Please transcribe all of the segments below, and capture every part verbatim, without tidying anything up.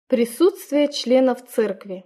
Присутствие членов церкви.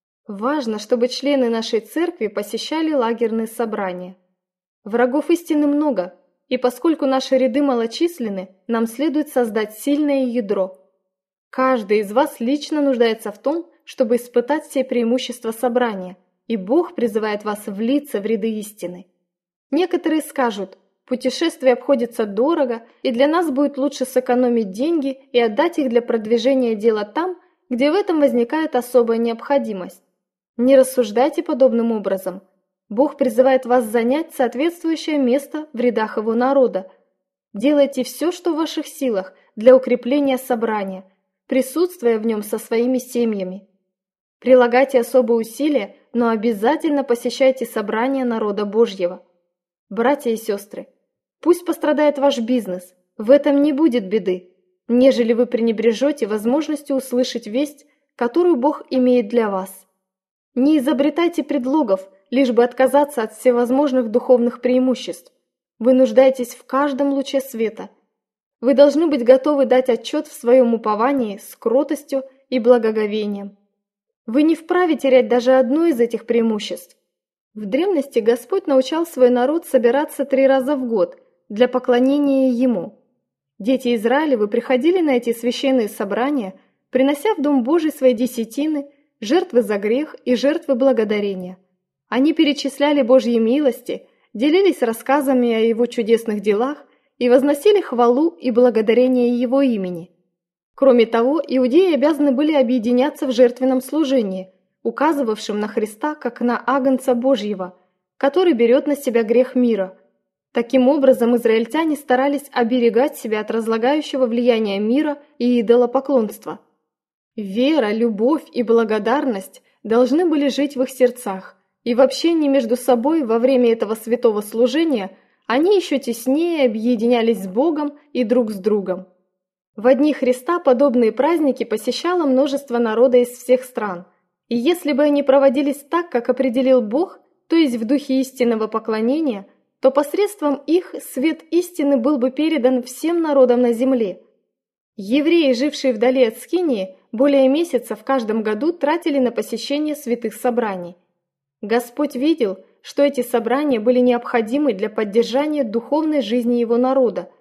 Важно, чтобы члены нашей церкви посещали лагерные собрания. Врагов истины много, и поскольку наши ряды малочисленны, нам следует создать сильное ядро. Каждый из вас лично нуждается в том, чтобы испытать все преимущества собрания, и Бог призывает вас влиться в ряды истины. Некоторые скажут: путешествие обходится дорого, и для нас будет лучше сэкономить деньги и отдать их для продвижения дела там, где в этом возникает особая необходимость. Не рассуждайте подобным образом. Бог призывает вас занять соответствующее место в рядах Его народа. Делайте все, что в ваших силах, для укрепления собрания, присутствуя в нем со своими семьями. Прилагайте особые усилия, но обязательно посещайте собрания народа Божьего. Братья и сестры, пусть пострадает ваш бизнес, в этом не будет беды, нежели вы пренебрежете возможностью услышать весть, которую Бог имеет для вас. Не изобретайте предлогов, лишь бы отказаться от всевозможных духовных преимуществ. Вы нуждаетесь в каждом луче света. Вы должны быть готовы дать отчет в своем уповании с кротостью и благоговением. Вы не вправе терять даже одно из этих преимуществ. В древности Господь научал свой народ собираться три раза в год для поклонения Ему. Дети Израилевы приходили на эти священные собрания, принося в Дом Божий свои десятины, жертвы за грех и жертвы благодарения. Они перечисляли Божьи милости, делились рассказами о Его чудесных делах и возносили хвалу и благодарение Его имени. Кроме того, иудеи обязаны были объединяться в жертвенном служении, указывавшем на Христа как на Агнца Божьего, который берет на себя грех мира. Таким образом, израильтяне старались оберегать себя от разлагающего влияния мира и идолопоклонства. Вера, любовь и благодарность должны были жить в их сердцах, и в общении между собой во время этого святого служения они еще теснее объединялись с Богом и друг с другом. В дни Христа подобные праздники посещало множество народа из всех стран, и если бы они проводились так, как определил Бог, то есть в духе истинного поклонения, то посредством их свет истины был бы передан всем народам на земле. Евреи, жившие вдали от Скинии, более месяца в каждом году тратили на посещение святых собраний. Господь видел, что эти собрания были необходимы для поддержания духовной жизни Его народа.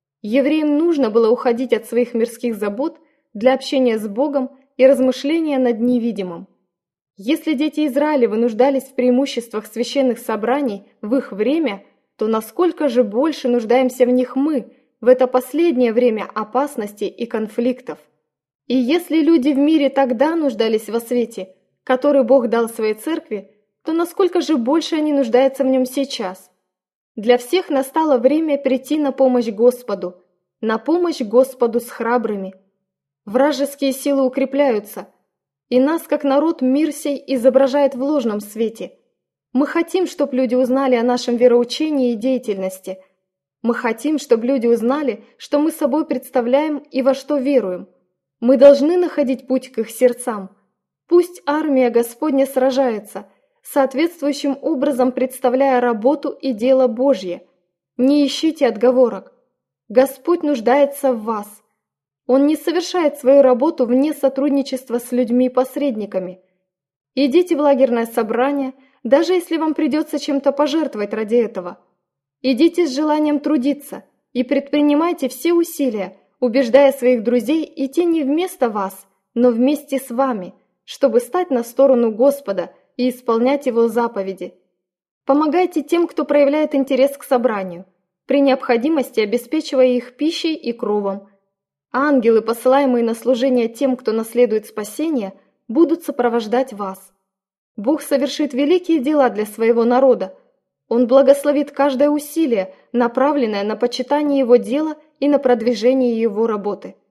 Евреям нужно было уходить от своих мирских забот для общения с Богом и размышления над невидимым. Если дети Израилевы нуждались в преимуществах священных собраний в их время, то насколько же больше нуждаемся в них мы в это последнее время опасностей и конфликтов. И если люди в мире тогда нуждались во свете, который Бог дал своей церкви, то насколько же больше они нуждаются в нем сейчас. Для всех настало время прийти на помощь Господу, на помощь Господу с храбрыми. Вражеские силы укрепляются, и нас, как народ, мир сей изображает в ложном свете. Мы хотим, чтобы люди узнали о нашем вероучении и деятельности. Мы хотим, чтобы люди узнали, что мы собой представляем и во что веруем. Мы должны находить путь к их сердцам. Пусть армия Господня сражается, соответствующим образом представляя работу и дело Божье. Не ищите отговорок. Господь нуждается в вас. Он не совершает свою работу вне сотрудничества с людьми-посредниками. Идите в лагерное собрание, даже если вам придется чем-то пожертвовать ради этого. Идите с желанием трудиться и предпринимайте все усилия, убеждая своих друзей идти не вместо вас, но вместе с вами, чтобы стать на сторону Господа и исполнять Его заповеди. Помогайте тем, кто проявляет интерес к собранию, при необходимости обеспечивая их пищей и кровом. Ангелы, посылаемые на служение тем, кто наследует спасение, будут сопровождать вас. Бог совершит великие дела для своего народа. Он благословит каждое усилие, направленное на почитание Его дела и на продвижение Его работы.